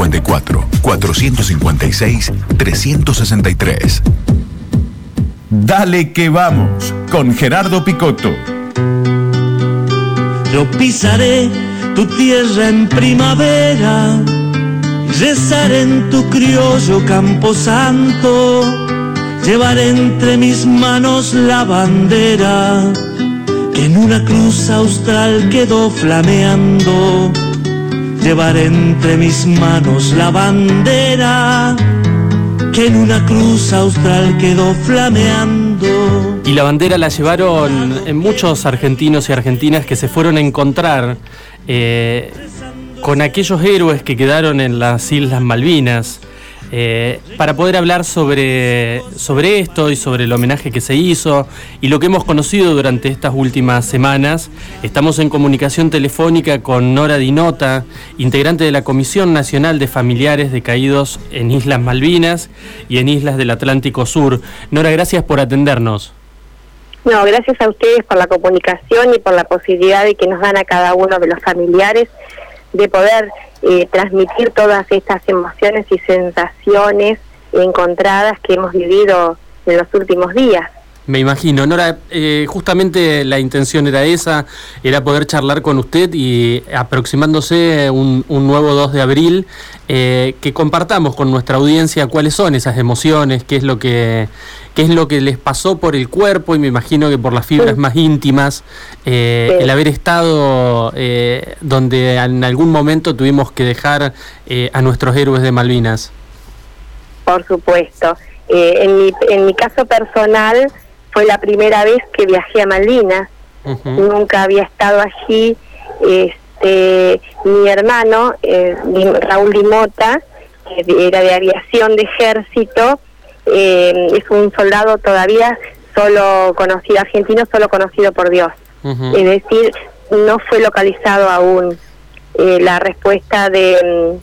454 456 363. Dale que vamos, con Gerardo Picotto. Yo pisaré tu tierra en primavera, rezaré en tu criollo camposanto, llevaré entre mis manos la bandera que en una cruz austral quedó flameando. Llevaré entre mis manos la bandera que en una cruz austral quedó flameando. Y la bandera la llevaron muchos argentinos y argentinas que se fueron a encontrar con aquellos héroes que quedaron en las Islas Malvinas, para poder hablar sobre esto y sobre el homenaje que se hizo y lo que hemos conocido durante estas últimas semanas. Estamos en comunicación telefónica con Nora Dinota, integrante de la Comisión Nacional de Familiares de Caídos en Islas Malvinas y en Islas del Atlántico Sur. Nora, gracias por atendernos. No, gracias a ustedes por la comunicación y por la posibilidad de que nos dan a cada uno de los familiares de poder transmitir todas estas emociones y sensaciones encontradas que hemos vivido en los últimos días. Me imagino, Nora, justamente la intención era esa, era poder charlar con usted y aproximándose un nuevo 2 de abril, que compartamos con nuestra audiencia cuáles son esas emociones, qué es lo que les pasó por el cuerpo y me imagino que por las fibras más íntimas, el haber estado donde en algún momento tuvimos que dejar a nuestros héroes de Malvinas. Por supuesto. En mi caso personal, fue la primera vez que viajé a Malvinas. Nunca había estado allí. Mi hermano, Raúl Dimota, que era de aviación de ejército, es un soldado todavía solo conocido, argentino solo conocido por Dios. Es decir, no fue localizado aún. La respuesta de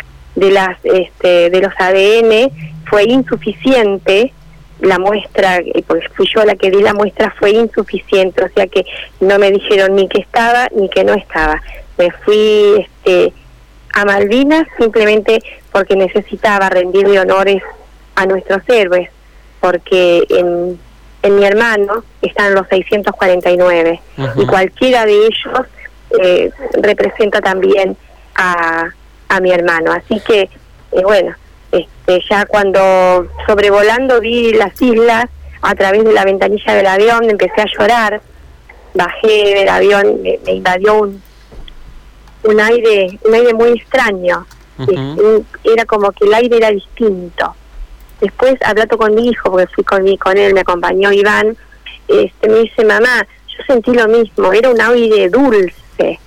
los ADN fue insuficiente. La muestra, porque fui yo la que di la muestra, fue insuficiente, o sea que no me dijeron ni que estaba ni que no estaba. Me fui a Malvinas simplemente porque necesitaba rendirle honores a nuestros héroes, porque en mi hermano están los 649 y cualquiera de ellos representa también a mi hermano. Así que, bueno, ya cuando sobrevolando vi las islas a través de la ventanilla del avión, empecé a llorar, bajé del avión, me invadió un aire muy extraño. Era como que el aire era distinto. Después, hablando con mi hijo, porque fui con él, me acompañó Iván, me dice: mamá, yo sentí lo mismo, era un aire dulce.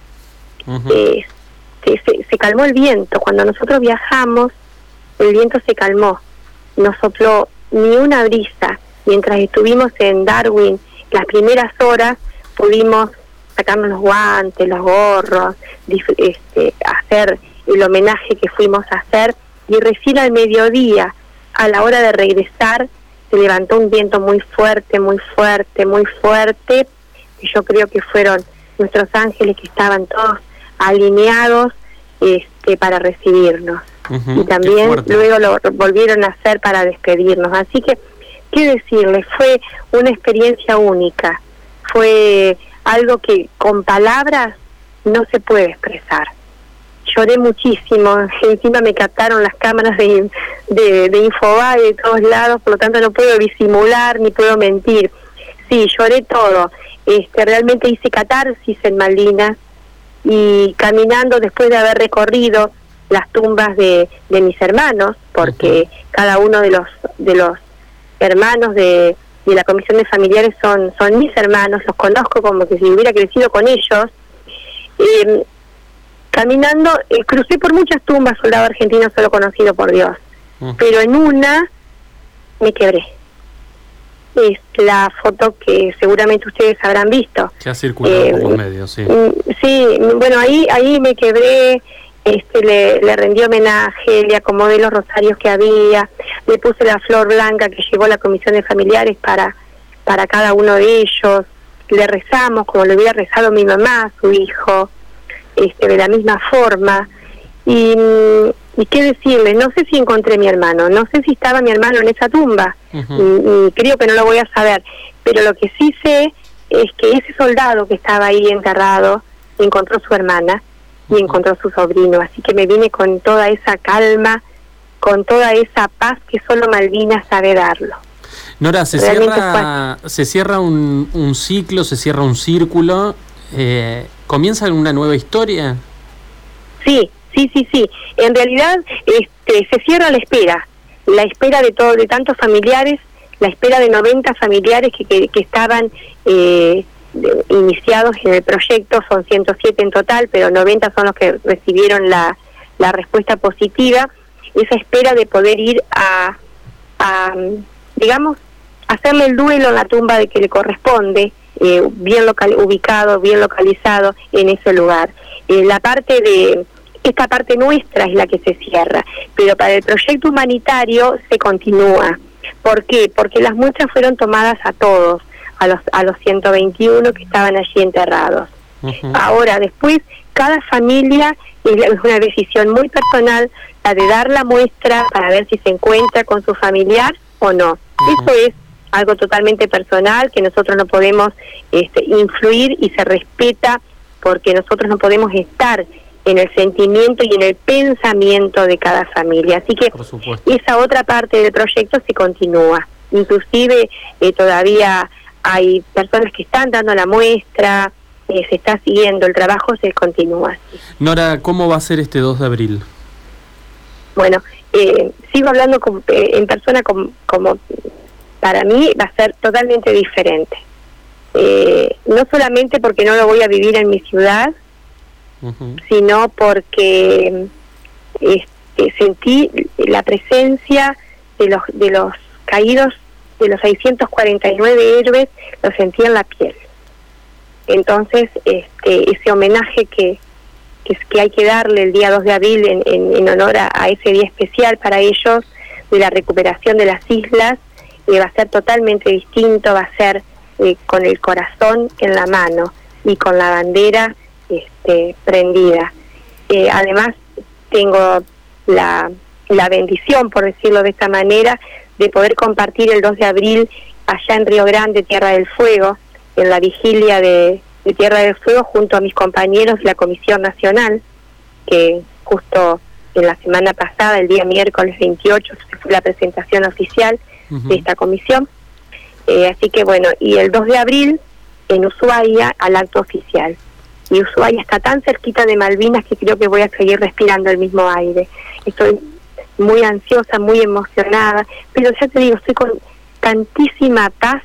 Se calmó el viento. Cuando nosotros viajamos, el viento se calmó, no sopló ni una brisa. Mientras estuvimos en Darwin, las primeras horas, pudimos sacarnos los guantes, los gorros, hacer el homenaje que fuimos a hacer, y recién al mediodía, a la hora de regresar, se levantó un viento muy fuerte, muy fuerte, muy fuerte, y yo creo que fueron nuestros ángeles que estaban todos alineados para recibirnos. Y también luego lo volvieron a hacer para despedirnos. Así que, ¿qué decirles? Fue una experiencia única, fue algo que con palabras no se puede expresar. Lloré muchísimo, encima me captaron las cámaras de Infobae de todos lados, por lo tanto no puedo disimular ni puedo mentir. Sí, lloré todo. Realmente hice catarsis en Malvinas, y caminando, después de haber recorrido las tumbas de mis hermanos, porque cada uno de los hermanos de la Comisión de Familiares son mis hermanos, los conozco como que si hubiera crecido con ellos. Caminando, crucé por muchas tumbas, soldado argentino solo conocido por Dios, pero en una me quebré. Es la foto que seguramente ustedes habrán visto. Que ha circulado por medios, sí. Sí, bueno, ahí me quebré, le rendí homenaje, le acomodé los rosarios que había, le puse la flor blanca que llevó la Comisión de Familiares para cada uno de ellos, le rezamos como le hubiera rezado mi mamá a su hijo, de la misma forma, y ¿Y qué decirles? No sé si encontré a mi hermano, no sé si estaba mi hermano en esa tumba, y creo que no lo voy a saber, pero lo que sí sé es que ese soldado que estaba ahí enterrado encontró su hermana y encontró su sobrino, así que me vine con toda esa calma, con toda esa paz que solo Malvinas sabe darlo. Nora, se cierra un ciclo, se cierra un círculo, ¿comienza una nueva historia? Sí. En realidad se cierra la espera de tantos familiares, la espera de 90 familiares que estaban iniciados en el proyecto, son 107 en total, pero 90 son los que recibieron la respuesta positiva. Esa espera de poder ir a digamos, hacerle el duelo en la tumba de que le corresponde, bien ubicado, bien localizado en ese lugar. Esta parte nuestra es la que se cierra, pero para el proyecto humanitario se continúa. ¿Por qué? Porque las muestras fueron tomadas a todos, a los 121 que estaban allí enterrados. Ahora, después, cada familia es una decisión muy personal la de dar la muestra para ver si se encuentra con su familiar o no. Eso es algo totalmente personal que nosotros no podemos influir, y se respeta, porque nosotros no podemos estar en el sentimiento y en el pensamiento de cada familia. Así que esa otra parte del proyecto se continúa. Inclusive todavía hay personas que están dando la muestra, se está siguiendo, el trabajo se continúa. Nora, ¿cómo va a ser este 2 de abril? Bueno, sigo hablando en persona como para mí va a ser totalmente diferente. No solamente porque no lo voy a vivir en mi ciudad, sino porque sentí la presencia de los caídos, de los 649 héroes, lo sentí en la piel. Entonces, ese homenaje que hay que darle el día 2 de abril en honor a ese día especial para ellos, de la recuperación de las islas, va a ser totalmente distinto, va a ser con el corazón en la mano y con la bandera prendida. Además, tengo la bendición, por decirlo de esta manera, de poder compartir el 2 de abril allá en Río Grande, Tierra del Fuego, en la vigilia de Tierra del Fuego, junto a mis compañeros de la Comisión Nacional, que justo en la semana pasada, el día miércoles 28, fue la presentación oficial de esta comisión. Así que bueno, y el 2 de abril en Ushuaia al acto oficial. Y Ushuaia está tan cerquita de Malvinas que creo que voy a seguir respirando el mismo aire. Estoy muy ansiosa, muy emocionada, pero ya te digo, estoy con tantísima paz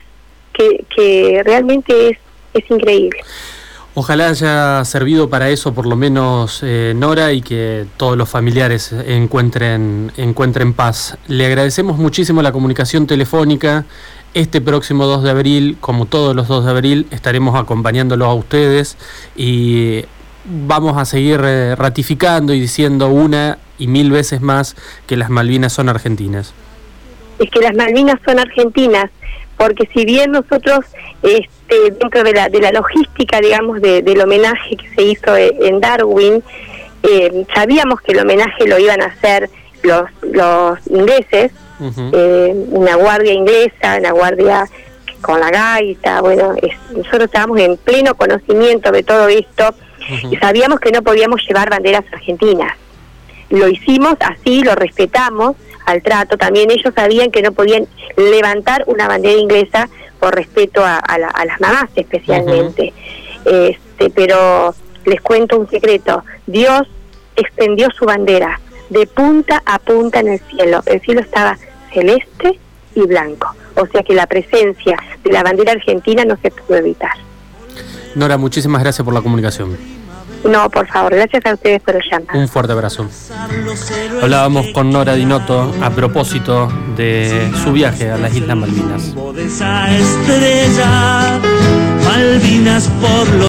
que realmente es increíble. Ojalá haya servido para eso, por lo menos, Nora, y que todos los familiares encuentren paz. Le agradecemos muchísimo la comunicación telefónica. Este próximo 2 de abril, como todos los 2 de abril, estaremos acompañándolos a ustedes y vamos a seguir ratificando y diciendo una y mil veces más que las Malvinas son argentinas. Es que las Malvinas son argentinas, porque si bien nosotros dentro de la logística, digamos, del homenaje que se hizo en Darwin, sabíamos que el homenaje lo iban a hacer los ingleses, una guardia inglesa, una guardia con la gaita. Bueno, nosotros estábamos en pleno conocimiento de todo esto y sabíamos que no podíamos llevar banderas argentinas. Lo hicimos así, lo respetamos al trato. También ellos sabían que no podían levantar una bandera inglesa por respeto a las mamás especialmente. Pero les cuento un secreto: Dios extendió su bandera de punta a punta en el cielo. El cielo estaba celeste y blanco, o sea que la presencia de la bandera argentina no se pudo evitar. Nora, muchísimas gracias por la comunicación. No, por favor, gracias a ustedes por el llamado. Un fuerte abrazo. Hablábamos con Nora Dinotto a propósito de su viaje a las Islas Malvinas. De esa estrella, Malvinas por los